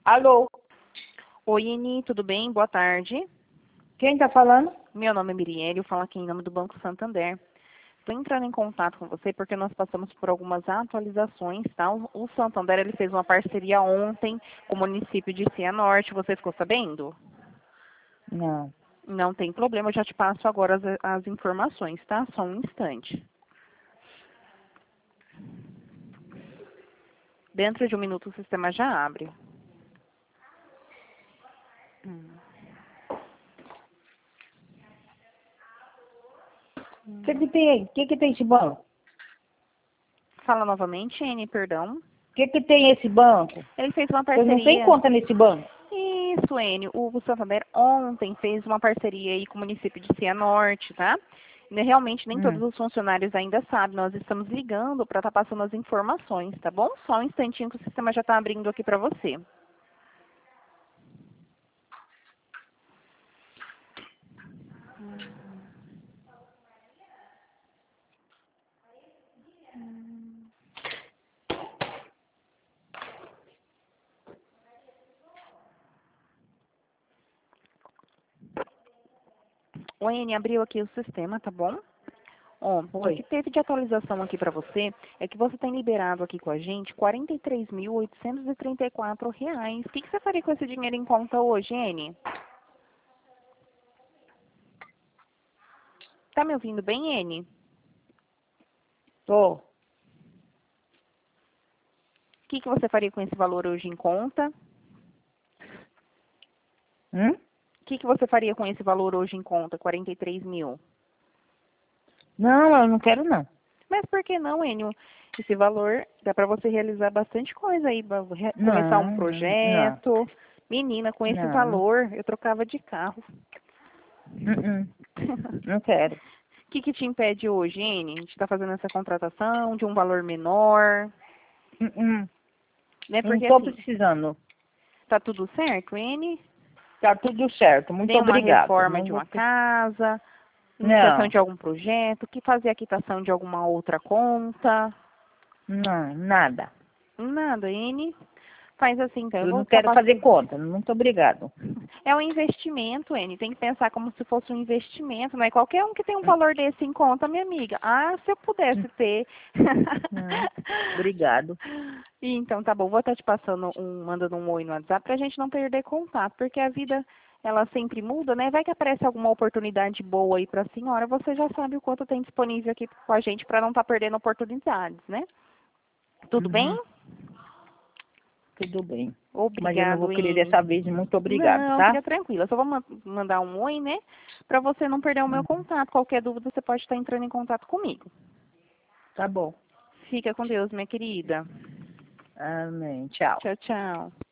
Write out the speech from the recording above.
Alô, Oi, Eni, tudo bem? Boa tarde. quem tá falando? Meu nome é Mirielle, eu falo aqui em nome do Banco Santander. Estou entrando em contato com você porque nós passamos por algumas atualizações, tá? O Santander, ele fez uma parceria ontem com o município de Cianorte, você ficou sabendo? Não. Não tem problema, eu já te passo agora as informações, tá? Só um instante. Dentro de um minuto o sistema já abre. O que tem aí? O que tem esse banco? Fala novamente, Eni, perdão. O que tem esse banco? Ele fez uma Eu não tenho parceria. conta nesse banco. Isso, Enio. O Santander ontem fez uma parceria aí com o município de Cianorte, tá? Realmente nem todos os funcionários ainda sabem. Nós estamos ligando para estar passando as informações, tá bom? Só um instantinho que o sistema já está abrindo aqui para você. O Enio abriu aqui o sistema, tá bom? Ó, o Oi. que teve de atualização aqui para você é que você tem liberado aqui com a gente R$ 43.834. O que você faria com esse dinheiro em conta hoje, Eni? Tá me ouvindo bem, Eni? Tô. O que você faria com esse valor hoje em conta? Hum? O que você faria com esse valor hoje em conta, 43 mil? Não, eu não quero não. Mas por que não, Enio? Esse valor dá para você realizar bastante coisa aí, começar um Não, não, projeto. Menina, com esse não. valor eu trocava de carro. Não, não quero. O que te impede hoje, Eni? A gente está fazendo essa contratação de um valor menor, Não, né? não Porque tô assim, precisando. tá tudo certo, Eni? Tá tudo certo. Muito Nem uma obrigado. reforma Não de vou uma casa, iniciação Não, de algum projeto, que fazer a quitação de alguma outra conta. não, nada. Nada, N. Faz assim, então. Eu Eu vou não estar quero fazer passando. conta. Muito obrigado. É um investimento, N. Tem que pensar como se fosse um investimento, não é qualquer um que tem um valor desse em conta, minha amiga. Ah, se eu pudesse ter. Não, obrigado. Então, tá bom. Vou estar te passando mandando um oi no WhatsApp pra gente não perder contato, porque a vida, ela sempre muda, né? Vai que aparece alguma oportunidade boa aí pra senhora, você já sabe o quanto tem disponível aqui com a gente pra não estar perdendo oportunidades, né? Tudo bem? Tudo bem. Mas eu não vou Obrigado, querer N. dessa vez. Muito obrigado, Não, tá? fica tranquila. Só vou mandar um oi, né? Pra você não perder o meu contato. Qualquer dúvida, você pode estar entrando em contato comigo. Tá bom. Fica com Deus, minha querida. Amém. Tchau. Tchau, tchau.